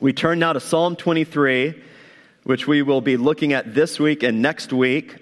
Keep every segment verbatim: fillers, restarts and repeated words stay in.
We turn now to Psalm twenty-three, which we will be looking at this week and next week.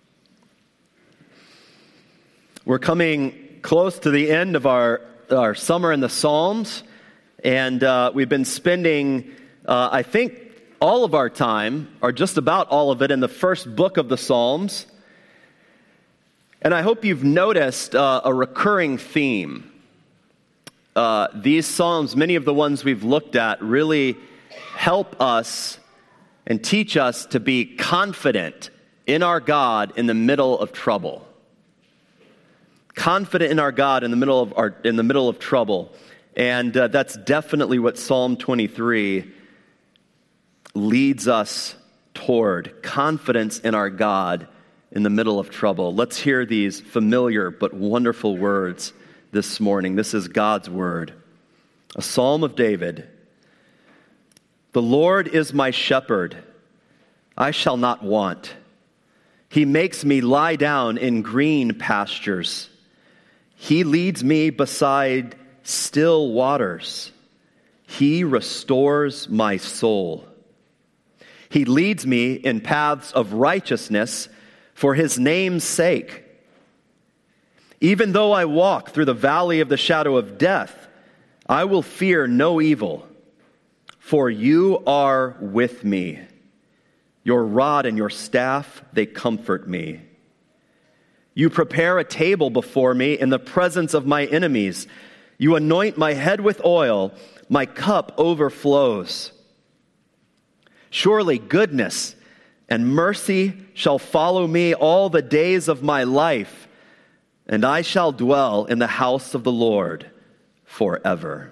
We're coming close to the end of our, our summer in the Psalms, and uh, we've been spending, uh, I think, all of our time, or just about all of it, in the first book of the Psalms. And I hope you've noticed uh, a recurring theme. Uh, these Psalms, many of the ones we've looked at, really help us and teach us to be confident in our God in the middle of trouble. Confident in our God in the middle of our in the middle of trouble, and uh, that's definitely what Psalm twenty-three leads us toward: confidence in our God in the middle of trouble. Let's hear these familiar but wonderful words this morning. This is God's word, a Psalm of David. The Lord is my shepherd; I shall not want. He makes me lie down in green pastures. He leads me beside still waters. He restores my soul. He leads me in paths of righteousness for his name's sake. Even though I walk through the valley of the shadow of death, I will fear no evil, for you are with me. Your rod and your staff, they comfort me. You prepare a table before me in the presence of my enemies. You anoint my head with oil. My cup overflows. Surely goodness and mercy shall follow me all the days of my life, and I shall dwell in the house of the Lord forever.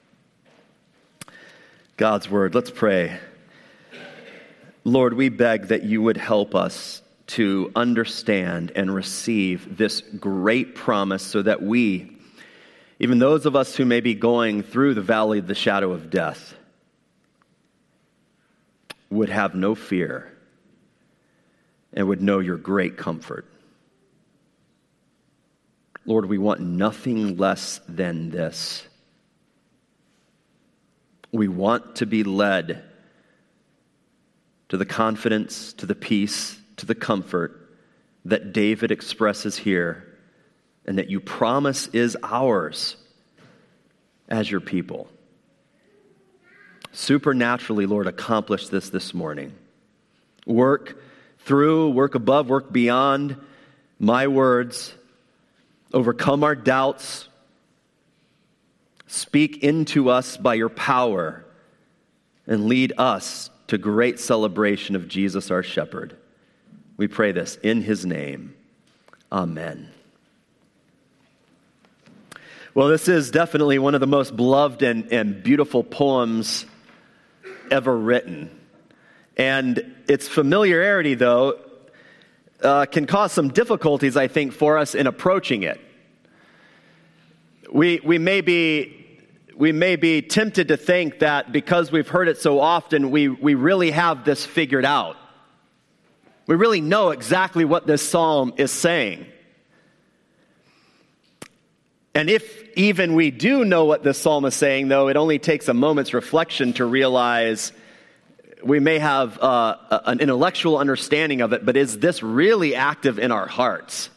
God's word. Let's pray. Lord, we beg that you would help us to understand and receive this great promise so that we, even those of us who may be going through the valley of the shadow of death, would have no fear and would know your great comfort. Lord, we want nothing less than this. We want to be led to the confidence, to the peace, to the comfort that David expresses here, and that you promise is ours as your people. Supernaturally, Lord, accomplish this this morning. Work through, work above, work beyond my words. Overcome our doubts. Speak into us by your power, and lead us to great celebration of Jesus our shepherd. We pray this in his name. Amen. Well, this is definitely one of the most beloved and, and beautiful poems ever written. And its familiarity, though, uh, can cause some difficulties, I think, for us in approaching it. We we may be we may be tempted to think that because we've heard it so often, we, we really have this figured out. We really know exactly what this psalm is saying. And if even we do know what this psalm is saying, though, it only takes a moment's reflection to realize we may have uh, an intellectual understanding of it, but is this really active in our hearts?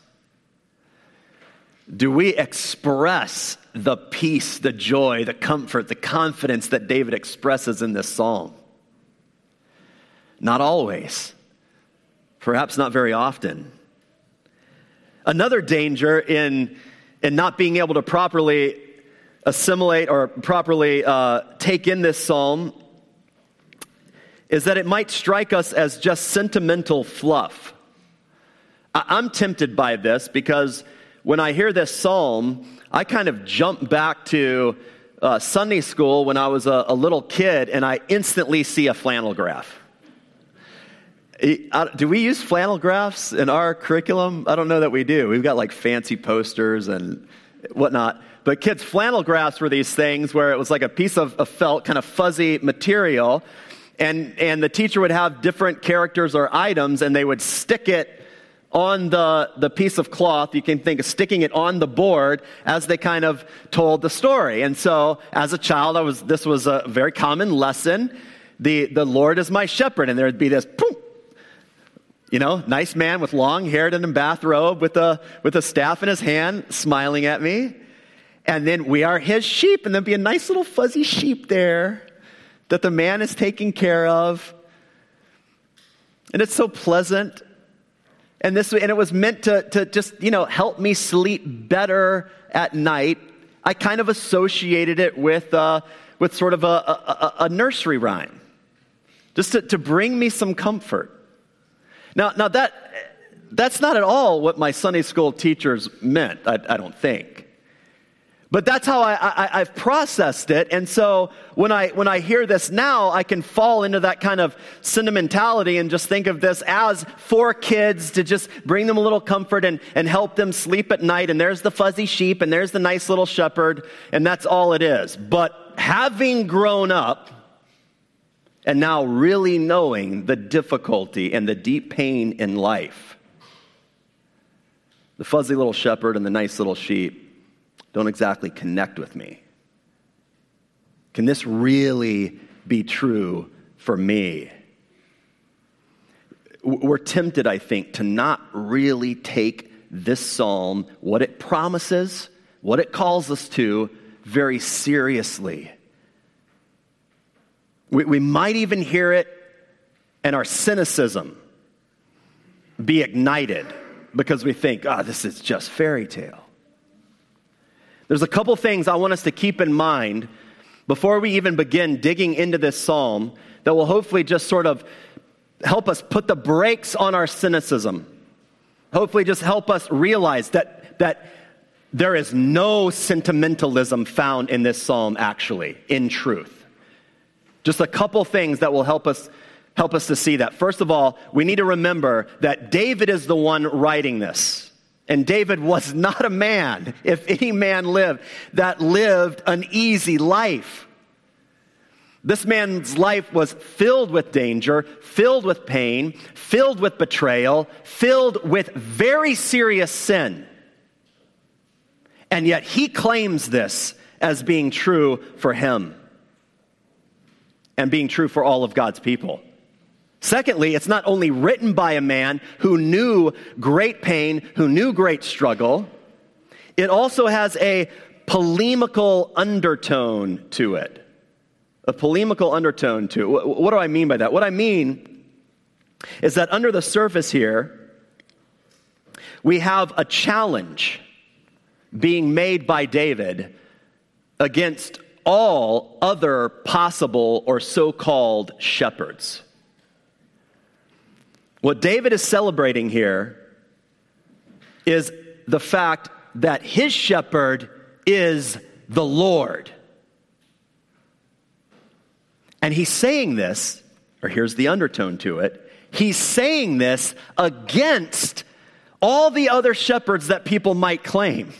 Do we express the peace, the joy, the comfort, the confidence that David expresses in this psalm? Not always. Perhaps not very often. Another danger in, in not being able to properly assimilate or properly uh, take in this psalm is that it might strike us as just sentimental fluff. I- I'm tempted by this because when I hear this psalm, I kind of jump back to uh, Sunday school when I was a, a little kid, and I instantly see a flannel graph. Do we use flannel graphs in our curriculum? I don't know that we do. We've got like fancy posters and whatnot. But kids, flannel graphs were these things where it was like a piece of, of felt, kind of fuzzy material, and, and the teacher would have different characters or items, and they would stick it on the, the piece of cloth. You can think of sticking it on the board as they kind of told the story. And so as a child, I was this was a very common lesson. The, the Lord is my shepherd. And there would be this, poof, you know, nice man with long hair and a bathrobe with a, with a staff in his hand smiling at me. And then we are his sheep. And there'd be a nice little fuzzy sheep there that the man is taking care of. And it's so pleasant. And this, and it was meant to, to just, you know, help me sleep better at night. I kind of associated it with, uh, with sort of a, a, a nursery rhyme, just to, to bring me some comfort. Now, now that that's not at all what my Sunday school teachers meant. I, I don't think. But that's how I, I, I've processed it. And so when I when I hear this now, I can fall into that kind of sentimentality and just think of this as for kids to just bring them a little comfort and, and help them sleep at night. And there's the fuzzy sheep and there's the nice little shepherd. And that's all it is. But having grown up and now really knowing the difficulty and the deep pain in life, the fuzzy little shepherd and the nice little sheep don't exactly connect with me. Can this really be true for me? We're tempted, I think, to not really take this psalm, what it promises, what it calls us to, very seriously. We, we might even hear it and our cynicism be ignited because we think, oh, this is just fairy tale. There's a couple things I want us to keep in mind before we even begin digging into this psalm that will hopefully just sort of help us put the brakes on our cynicism. Hopefully just help us realize that, that there is no sentimentalism found in this psalm actually, in truth. Just a couple things that will help us help us to see that. First of all, we need to remember that David is the one writing this. And David was not a man, if any man lived, that lived an easy life. This man's life was filled with danger, filled with pain, filled with betrayal, filled with very serious sin. And yet he claims this as being true for him and being true for all of God's people. Secondly, it's not only written by a man who knew great pain, who knew great struggle, it also has a polemical undertone to it. A polemical undertone to it. What do I mean by that? What I mean is that under the surface here, we have a challenge being made by David against all other possible or so-called shepherds. What David is celebrating here is the fact that his shepherd is the Lord. And he's saying this, or here's the undertone to it, he's saying this against all the other shepherds that people might claim.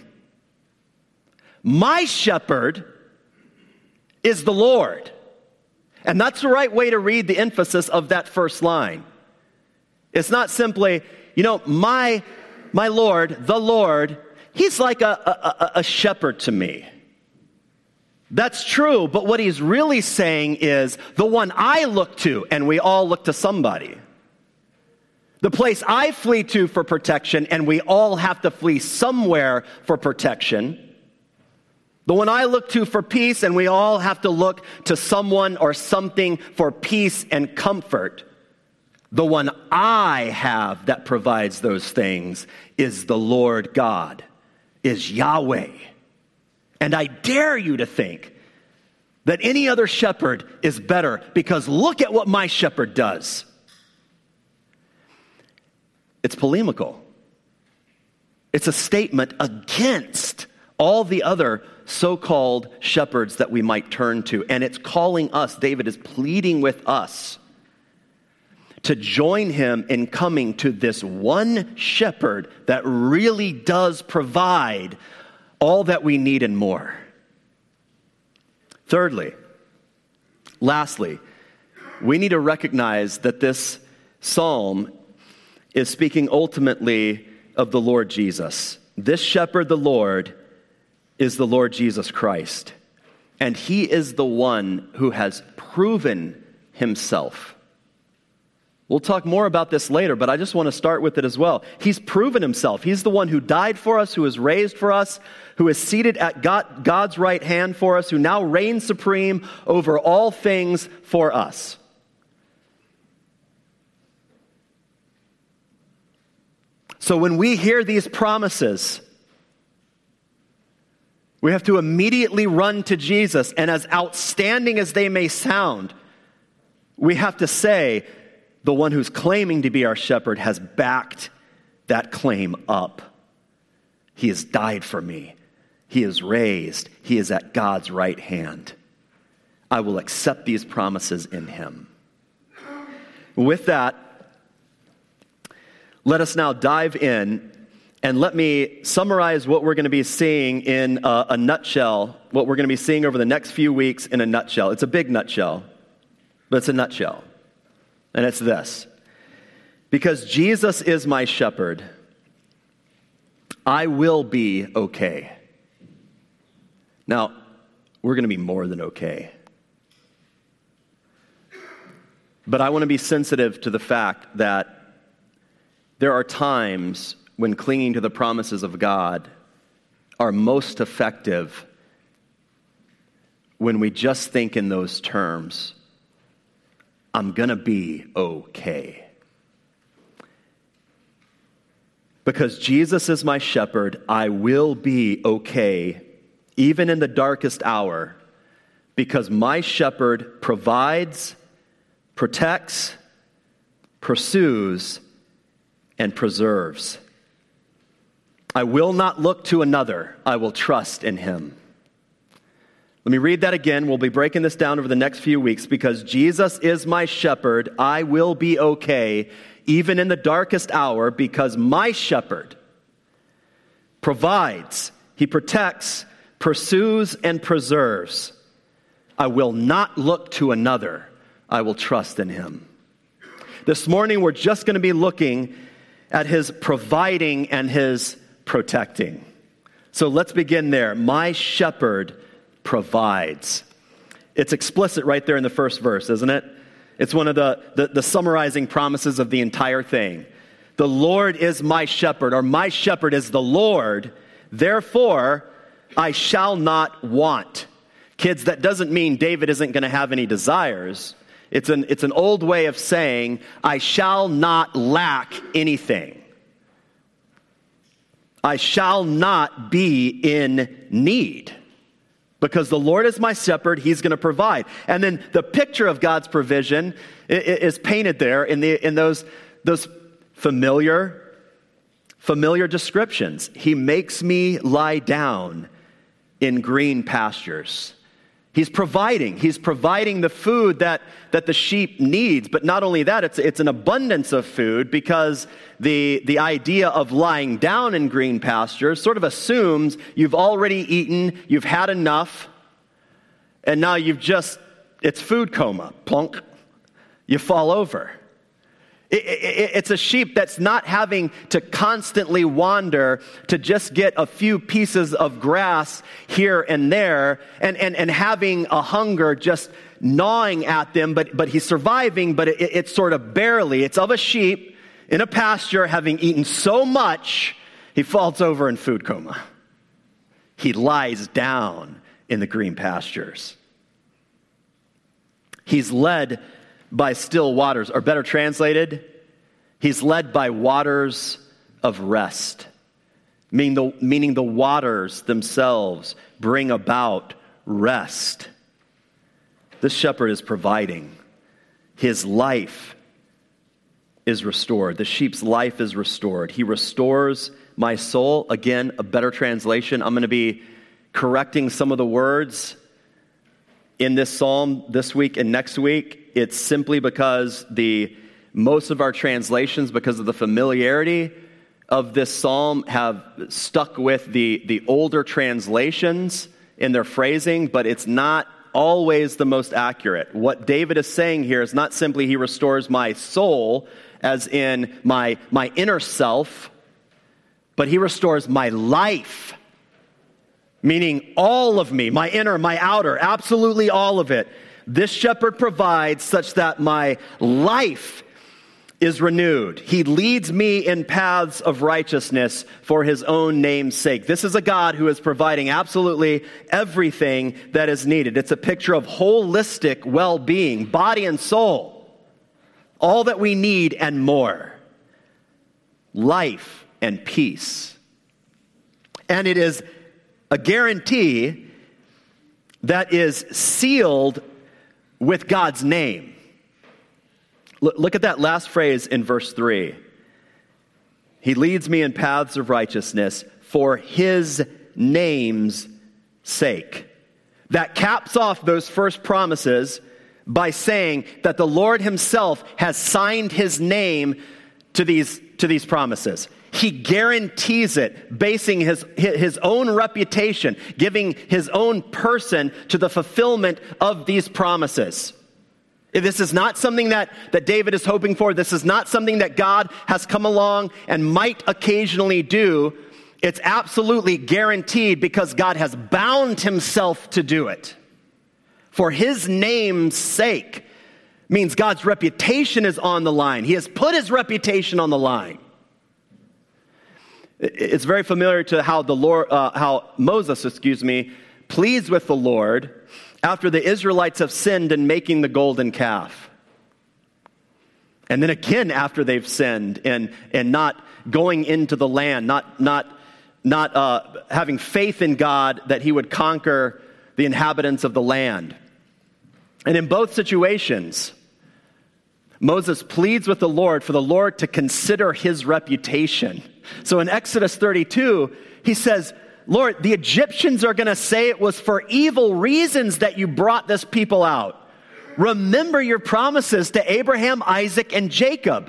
My shepherd is the Lord. And that's the right way to read the emphasis of that first line. It's not simply, you know, my my Lord, the Lord, he's like a, a, a shepherd to me. That's true, but what he's really saying is the one I look to, and we all look to somebody. The place I flee to for protection, and we all have to flee somewhere for protection. The one I look to for peace, and we all have to look to someone or something for peace and comfort. The one I have that provides those things is the Lord God, is Yahweh. And I dare you to think that any other shepherd is better because look at what my shepherd does. It's polemical. It's a statement against all the other so-called shepherds that we might turn to. And it's calling us, David is pleading with us to join him in coming to this one shepherd that really does provide all that we need and more. Thirdly, lastly, we need to recognize that this psalm is speaking ultimately of the Lord Jesus. This shepherd, the Lord, is the Lord Jesus Christ. And he is the one who has proven himself. We'll talk more about this later, but I just want to start with it as well. He's proven himself. He's the one who died for us, who is raised for us, who is seated at God, God's right hand for us, who now reigns supreme over all things for us. So when we hear these promises, we have to immediately run to Jesus, and as outstanding as they may sound, we have to say, the one who's claiming to be our shepherd has backed that claim up. He has died for me. He is raised. He is at God's right hand. I will accept these promises in him. With that, let us now dive in, and let me summarize what we're going to be seeing in a, a nutshell, what we're going to be seeing over the next few weeks in a nutshell. It's a big nutshell, but it's a nutshell. And it's this: because Jesus is my shepherd, I will be okay. Now, we're going to be more than okay. But I want to be sensitive to the fact that there are times when clinging to the promises of God are most effective when we just think in those terms. I'm going to be okay. Because Jesus is my shepherd, I will be okay, even in the darkest hour, because my shepherd provides, protects, pursues, and preserves. I will not look to another. I will trust in him. Let me read that again. We'll be breaking this down over the next few weeks. Because Jesus is my shepherd, I will be okay, even in the darkest hour, because my shepherd provides, he protects, pursues, and preserves. I will not look to another. I will trust in him. This morning, we're just going to be looking at his providing and his protecting. So let's begin there. My shepherd provides. It's explicit right there in the first verse, isn't it? It's one of the, the, the summarizing promises of the entire thing. The Lord is my shepherd, or my shepherd is the Lord, therefore I shall not want. Kids, that doesn't mean David isn't going to have any desires. It's an, it's an old way of saying, I shall not lack anything. I shall not be in need. Because the Lord is my shepherd, he's going to provide. And then the picture of God's provision is painted there in the in those, those familiar, familiar descriptions. He makes me lie down in green pastures. He's providing. He's providing the food that, that the sheep needs. But not only that, it's, it's an abundance of food, because the, the idea of lying down in green pastures sort of assumes you've already eaten, you've had enough, and now you've just, it's food coma. Plunk. You fall over. It, it, it's a sheep that's not having to constantly wander to just get a few pieces of grass here and there, and, and, and having a hunger just gnawing at them, but, but he's surviving, but it, it's sort of barely. It's of a sheep in a pasture having eaten so much, he falls over in food coma. He lies down in the green pastures. He's led by still waters, or better translated, he's led by waters of rest, meaning the, meaning the waters themselves bring about rest. This shepherd is providing. His life is restored. The sheep's life is restored. He restores my soul. Again, a better translation. I'm going to be correcting some of the words in this psalm this week and next week. It's simply because the most of our translations, because of the familiarity of this psalm, have stuck with the, the older translations in their phrasing, but it's not always the most accurate. What David is saying here is not simply he restores my soul, as in my, my inner self, but he restores my life, meaning all of me, my inner, my outer, absolutely all of it. This shepherd provides such that my life is renewed. He leads me in paths of righteousness for his own name's sake. This is a God who is providing absolutely everything that is needed. It's a picture of holistic well-being, body and soul, all that we need and more. Life and peace. And it is a guarantee that is sealed with God's name. Look at that last phrase in verse three. He leads me in paths of righteousness for his name's sake. That caps off those first promises by saying that the Lord himself has signed his name to these, to these promises. He guarantees it, basing his, his own reputation, giving his own person to the fulfillment of these promises. This is not something that, that David is hoping for. This is not something that God has come along and might occasionally do. It's absolutely guaranteed because God has bound himself to do it. For his name's sake means God's reputation is on the line. He has put his reputation on the line. It's very familiar to how the Lord, uh, how Moses, excuse me, pleads with the Lord after the Israelites have sinned in making the golden calf. And then again after they've sinned and, and not going into the land, not, not, not uh, having faith in God that he would conquer the inhabitants of the land. And in both situations, Moses pleads with the Lord for the Lord to consider his reputation. So in Exodus thirty-two, he says, Lord, the Egyptians are going to say it was for evil reasons that you brought this people out. Remember your promises to Abraham, Isaac, and Jacob,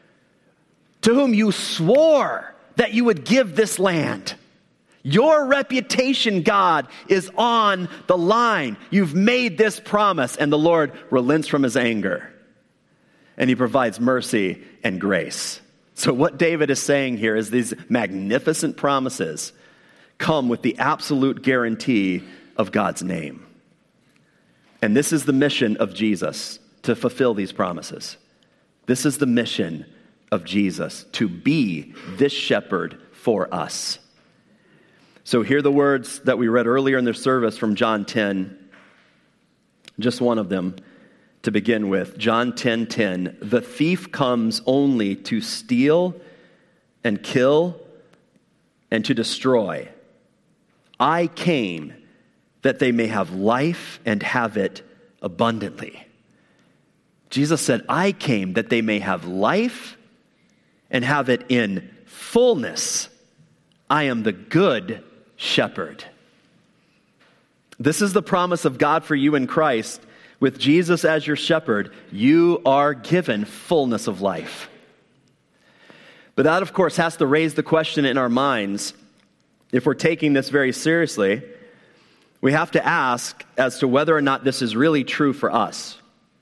to whom you swore that you would give this land. Your reputation, God, is on the line. You've made this promise, and the Lord relents from his anger, and he provides mercy and grace. So what David is saying here is these magnificent promises come with the absolute guarantee of God's name. And this is the mission of Jesus, to fulfill these promises. This is the mission of Jesus, to be this shepherd for us. So hear the words that we read earlier in the service from John ten. Just one of them to begin with. John ten ten. The thief comes only to steal and kill and to destroy. I came that they may have life and have it abundantly. Jesus said, I came that they may have life and have it in fullness. I am the good shepherd. This is the promise of God for you in Christ. With Jesus as your shepherd, you are given fullness of life. But that, of course, has to raise the question in our minds. If we're taking this very seriously, we have to ask as to whether or not this is really true for us.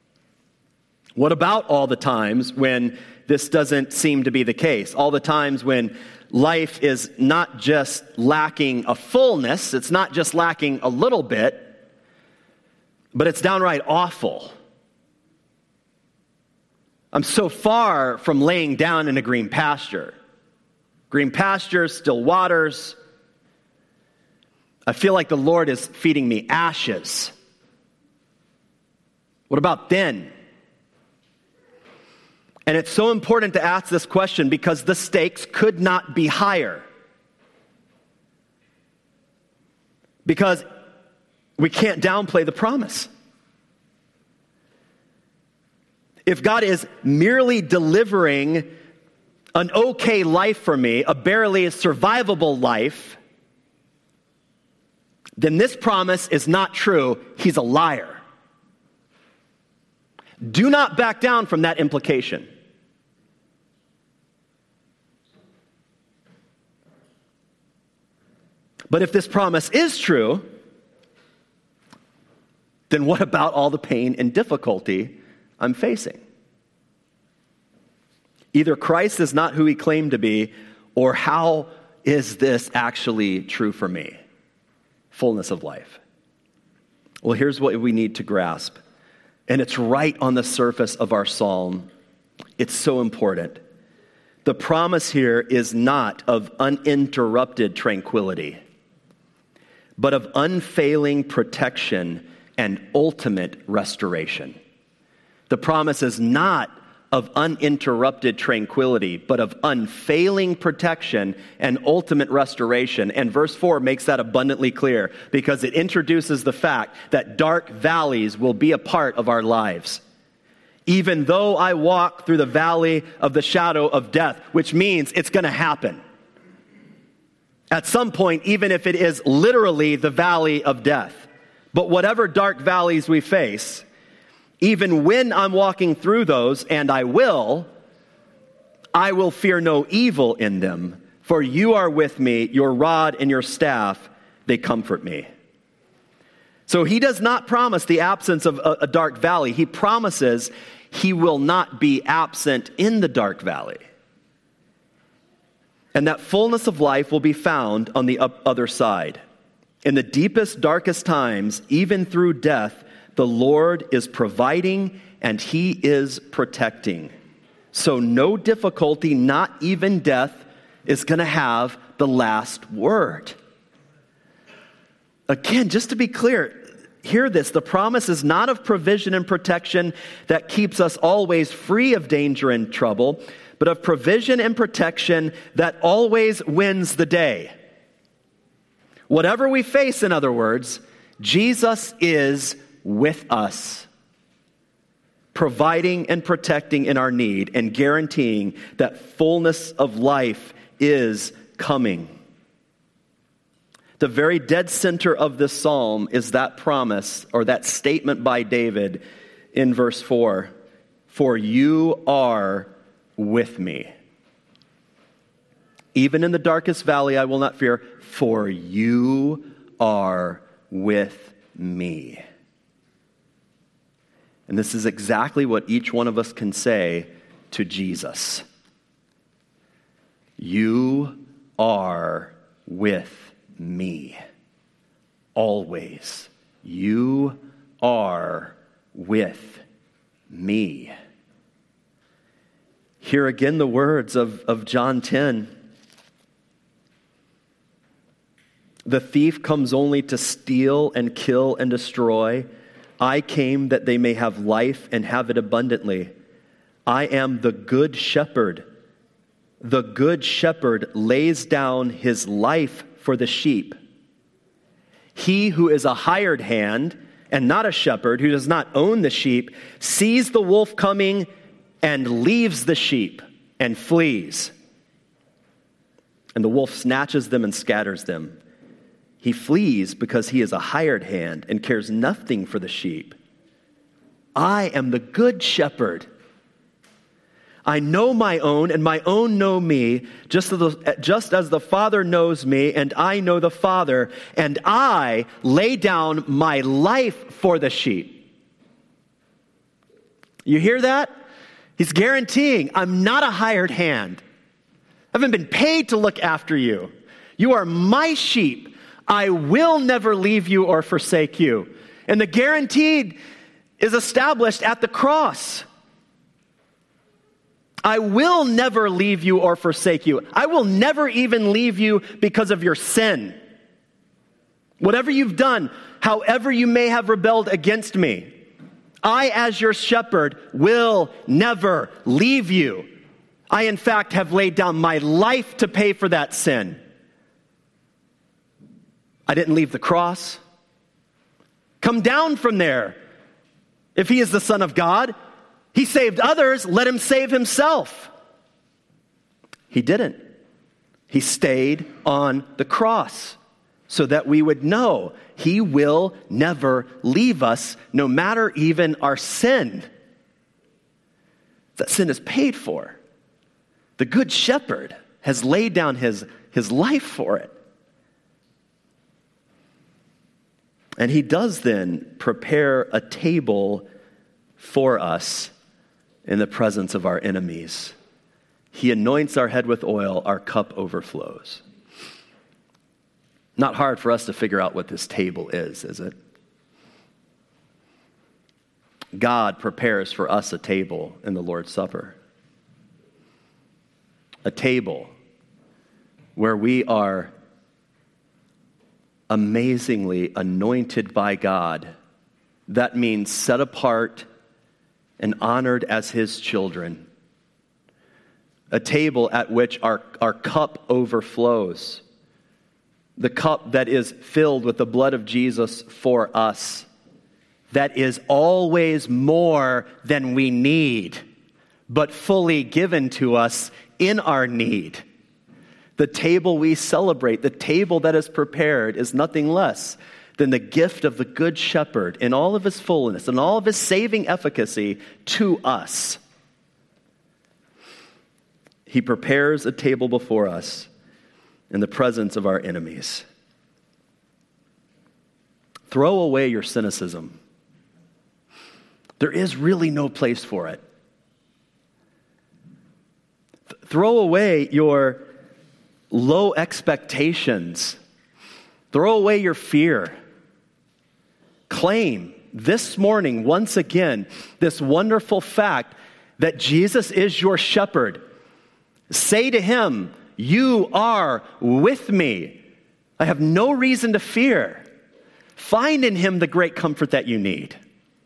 What about all the times when this doesn't seem to be the case? All the times when life is not just lacking a fullness, it's not just lacking a little bit, but it's downright awful. I'm so far from laying down in a green pasture. Green pastures, still waters. I feel like the Lord is feeding me ashes. What about then? And it's so important to ask this question because the stakes could not be higher. Because we can't downplay the promise. If God is merely delivering an okay life for me, a barely survivable life, then this promise is not true. He's a liar. Do not back down from that implication. But if this promise is true, then what about all the pain and difficulty I'm facing? Either Christ is not who he claimed to be, or how is this actually true for me? Fullness of life. Well, here's what we need to grasp. And it's right on the surface of our psalm. It's so important. The promise here is not of uninterrupted tranquility, but of unfailing protection and ultimate restoration. The promise is not of uninterrupted tranquility, but of unfailing protection and ultimate restoration. And verse four makes that abundantly clear because it introduces the fact that dark valleys will be a part of our lives. Even though I walk through the valley of the shadow of death, which means it's going to happen. At some point, even if it is literally the valley of death. But whatever dark valleys we face, even when I'm walking through those, and I will, I will fear no evil in them, for you are with me, your rod and your staff, they comfort me. So he does not promise the absence of a, a dark valley. He promises he will not be absent in the dark valley. And that fullness of life will be found on the other side. In the deepest, darkest times, even through death, the Lord is providing and he is protecting. So no difficulty, not even death, is going to have the last word. Again, just to be clear, hear this. The promise is not of provision and protection that keeps us always free of danger and trouble, but of provision and protection that always wins the day. Whatever we face, in other words, Jesus is with us, providing and protecting in our need and guaranteeing that fullness of life is coming. The very dead center of this psalm is that promise or that statement by David in verse four. For you are with me. Even in the darkest valley I will not fear, for you are with me. And this is exactly what each one of us can say to Jesus. You are with me. Always. You are with me. Hear again the words of, of John ten. The thief comes only to steal and kill and destroy. I came that they may have life and have it abundantly. I am the good shepherd. The good shepherd lays down his life for the sheep. He who is a hired hand and not a shepherd, who does not own the sheep, sees the wolf coming and leaves the sheep and flees. And the wolf snatches them and scatters them. He flees because he is a hired hand and cares nothing for the sheep. I am the good shepherd. I know my own, and my own know me, just as, the, just as the Father knows me, and I know the Father, and I lay down my life for the sheep. You hear that? He's guaranteeing, I'm not a hired hand. I haven't been paid to look after you. You are my sheep. I will never leave you or forsake you. And the guarantee is established at the cross. I will never leave you or forsake you. I will never even leave you because of your sin. Whatever you've done, however you may have rebelled against me, I, as your shepherd, will never leave you. I, in fact, have laid down my life to pay for that sin. I didn't leave the cross. Come down from there. If he is the Son of God, he saved others, let him save himself. He didn't. He stayed on the cross so that we would know he will never leave us, no matter even our sin. That sin is paid for. The Good Shepherd has laid down his, his life for it. And he does then prepare a table for us in the presence of our enemies. He anoints our head with oil, our cup overflows. Not hard for us to figure out what this table is, is it? God prepares for us a table in the Lord's Supper. A table where we are amazingly anointed by God. That means set apart and honored as his children. A table at which our, our cup overflows. The cup that is filled with the blood of Jesus for us. That is always more than we need, but fully given to us in our need. The table we celebrate, the table that is prepared, is nothing less than the gift of the Good Shepherd in all of his fullness and all of his saving efficacy to us. He prepares a table before us in the presence of our enemies. Throw away your cynicism. There is really no place for it. Th- throw away your low expectations. Throw away your fear. Claim this morning, once again, this wonderful fact that Jesus is your shepherd. Say to him, you are with me. I have no reason to fear. Find in him the great comfort that you need.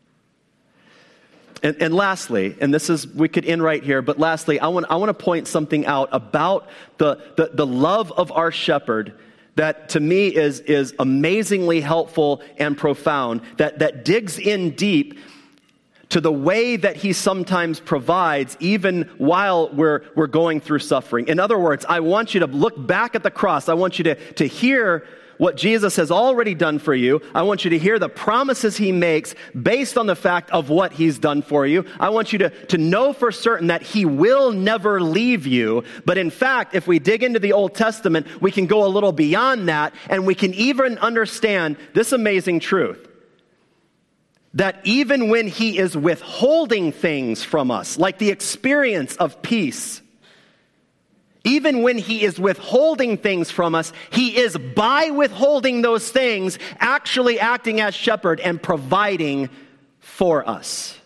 And, and lastly, and this is, we could end right here, but lastly, I want, I want to point something out about the, the, the love of our shepherd that to me is, is amazingly helpful and profound, that, that digs in deep to the way that he sometimes provides even while we're, we're going through suffering. In other words, I want you to look back at the cross. I want you to, to hear what Jesus has already done for you. I want you to hear the promises he makes based on the fact of what he's done for you. I want you to, to know for certain that he will never leave you. But in fact, if we dig into the Old Testament, we can go a little beyond that, and we can even understand this amazing truth. That even when he is withholding things from us, like the experience of peace, even when he is withholding things from us, he is, by withholding those things, actually acting as shepherd and providing for us.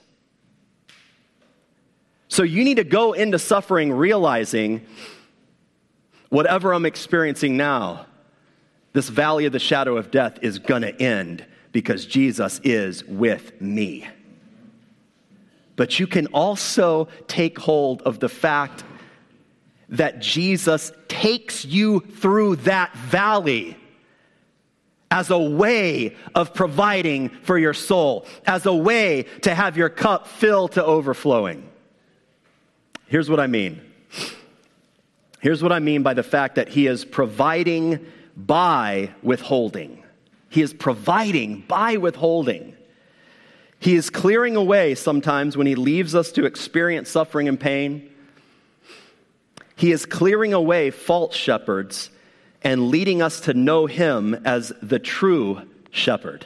So you need to go into suffering realizing, whatever I'm experiencing now, this valley of the shadow of death is going to end because Jesus is with me. But you can also take hold of the fact that Jesus takes you through that valley as a way of providing for your soul, as a way to have your cup fill to overflowing. Here's what I mean. Here's what I mean by the fact that he is providing by withholding. He is providing by withholding. He is clearing away sometimes when he leaves us to experience suffering and pain. He is clearing away false shepherds and leading us to know him as the true shepherd.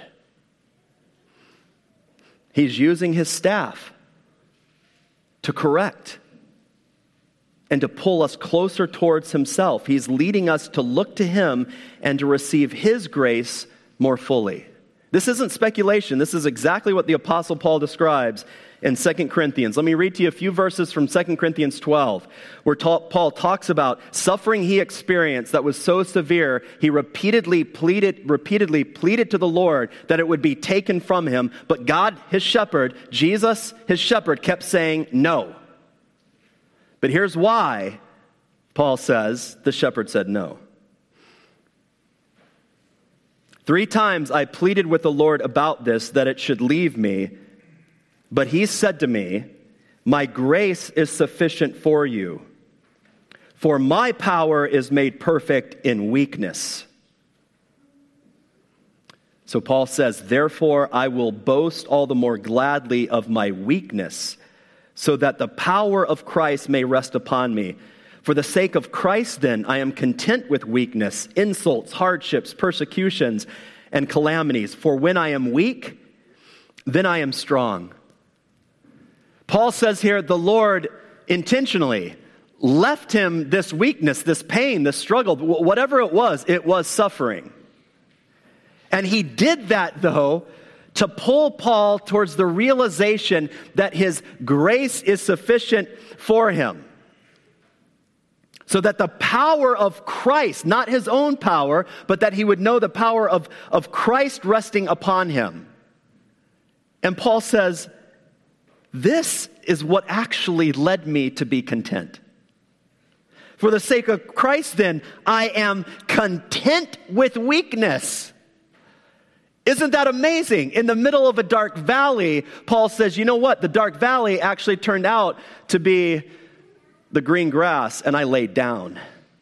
He's using his staff to correct and to pull us closer towards himself. He's leading us to look to him and to receive his grace more fully. This isn't speculation. This is exactly what the Apostle Paul describes in Second Corinthians. Let me read to you a few verses from Second Corinthians twelve, where Paul talks about suffering he experienced that was so severe, he repeatedly pleaded, repeatedly pleaded to the Lord that it would be taken from him. But God, his shepherd, Jesus, his shepherd, kept saying no. But here's why, Paul says, the shepherd said no. Three times I pleaded with the Lord about this, that it should leave me. But he said to me, my grace is sufficient for you, for my power is made perfect in weakness. So Paul says, therefore I will boast all the more gladly of my weakness, so that the power of Christ may rest upon me. For the sake of Christ, then, I am content with weakness, insults, hardships, persecutions. and calamities. For when I am weak, then I am strong. Paul says here, the Lord intentionally left him this weakness, this pain, this struggle, whatever it was, it was suffering. And he did that, though, to pull Paul towards the realization that his grace is sufficient for him. So that the power of Christ, not his own power, but that he would know the power of, of Christ resting upon him. And Paul says, this is what actually led me to be content. For the sake of Christ, then, I am content with weakness. Isn't that amazing? In the middle of a dark valley, Paul says, you know what? The dark valley actually turned out to be the green grass, and I laid down.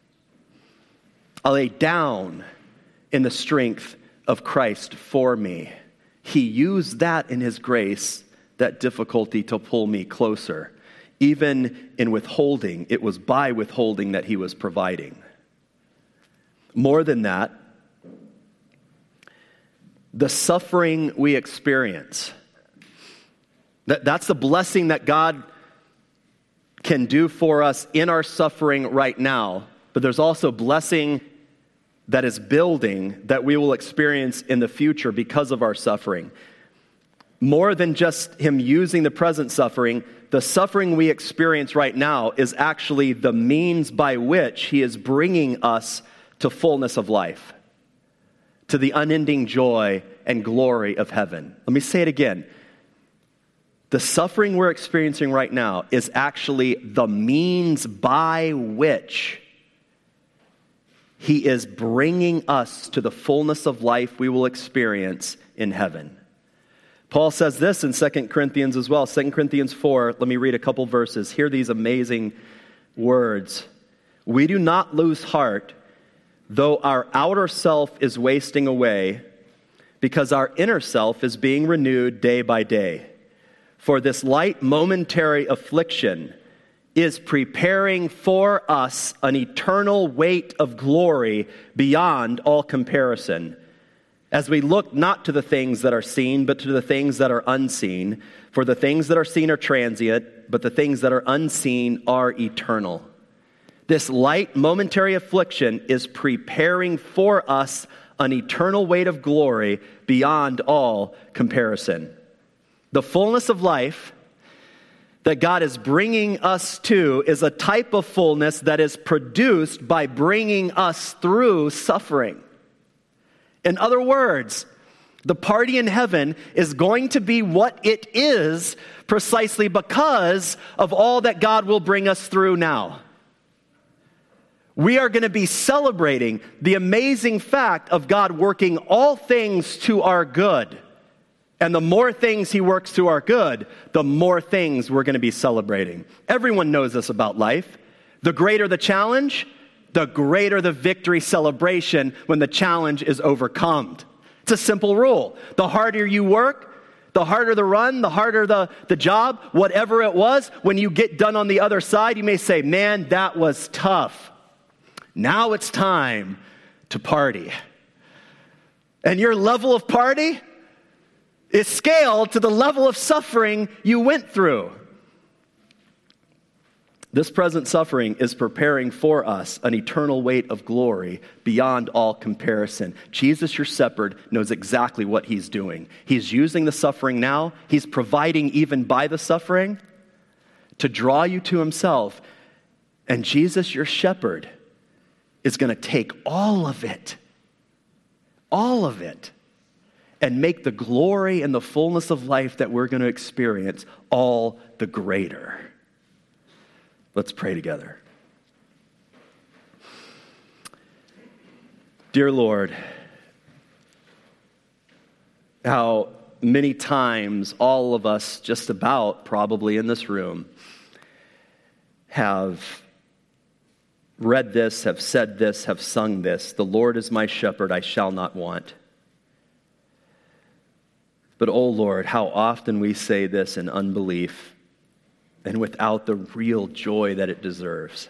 I laid down in the strength of Christ for me. He used that in his grace, that difficulty, to pull me closer. Even in withholding, it was by withholding that he was providing. More than that, the suffering we experience, that, that's the blessing that God can do for us in our suffering right now, but there's also blessing that is building that we will experience in the future because of our suffering. More than just him using the present suffering, the suffering we experience right now is actually the means by which he is bringing us to fullness of life, to the unending joy and glory of heaven. Let me say it again. The suffering we're experiencing right now is actually the means by which he is bringing us to the fullness of life we will experience in heaven. Paul says this in Second Corinthians as well. Second Corinthians four, let me read a couple verses. Hear these amazing words. We do not lose heart, though our outer self is wasting away, because our inner self is being renewed day by day. For this light momentary affliction is preparing for us an eternal weight of glory beyond all comparison, as we look not to the things that are seen, but to the things that are unseen. For the things that are seen are transient, but the things that are unseen are eternal. This light momentary affliction is preparing for us an eternal weight of glory beyond all comparison. The fullness of life that God is bringing us to is a type of fullness that is produced by bringing us through suffering. In other words, the party in heaven is going to be what it is precisely because of all that God will bring us through now. We are going to be celebrating the amazing fact of God working all things to our good. And the more things he works to our good, the more things we're going to be celebrating. Everyone knows this about life. The greater the challenge, the greater the victory celebration when the challenge is overcome. It's a simple rule. The harder you work, the harder the run, the harder the, the job, whatever it was, when you get done on the other side, you may say, man, that was tough. Now it's time to party. And your level of party is scaled to the level of suffering you went through. This present suffering is preparing for us an eternal weight of glory beyond all comparison. Jesus, your shepherd, knows exactly what he's doing. He's using the suffering now. He's providing even by the suffering to draw you to himself. And Jesus, your shepherd, is going to take all of it, all of it, and make the glory and the fullness of life that we're going to experience all the greater. Let's pray together. Dear Lord, how many times all of us, just about probably in this room, have read this, have said this, have sung this. The Lord is my shepherd, I shall not want. But, oh Lord, how often we say this in unbelief and without the real joy that it deserves.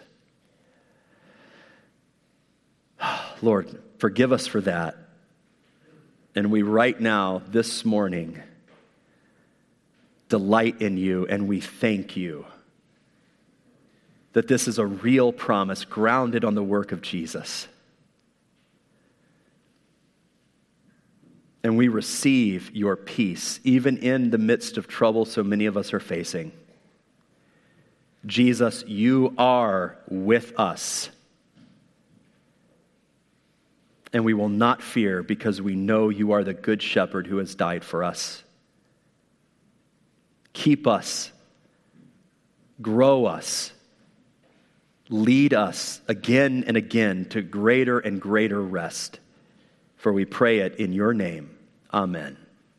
Lord, forgive us for that. And we right now, this morning, delight in you, and we thank you that this is a real promise grounded on the work of Jesus. And we receive your peace, even in the midst of trouble so many of us are facing. Jesus, you are with us. And we will not fear because we know you are the good shepherd who has died for us. Keep us, grow us, lead us again and again to greater and greater rest. For we pray it in your name. Amen.